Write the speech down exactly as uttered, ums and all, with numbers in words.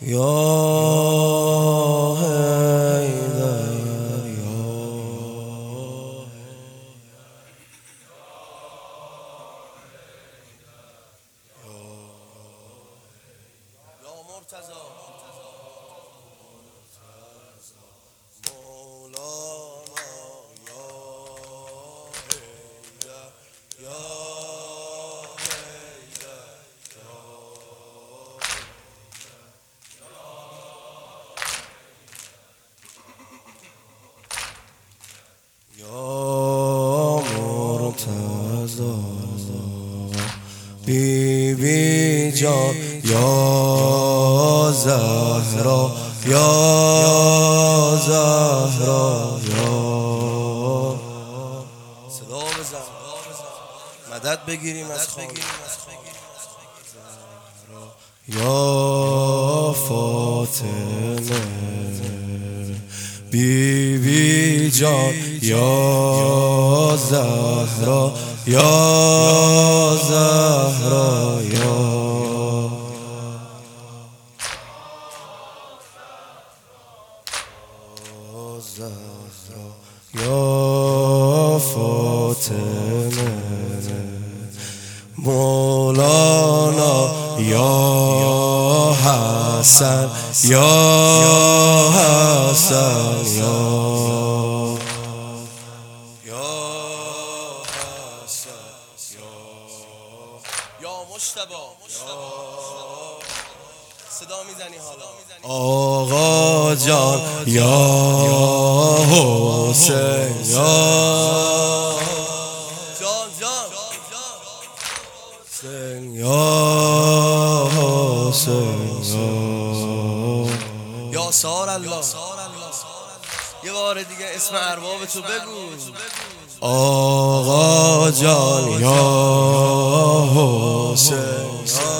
یا حیدر یا مرتضی مولانا یا حیدر یا یا مرتضی بی بی جان یا زهرا یا زهرا یا صدا بزن مدد بگیریم از خانه یا فاطمه بی بی جان یا زهرا یا زهرا یا زهرا یا فاطمه مولانا یا حسن یا حسن یا یا حسن یا مجتبی صدا میزنی حالا آقا جان یا حسین یا جان جان حسین یا حسین یا سار الله یه بار دیگه اسم ارباب تو بگو آقا جان یا حسین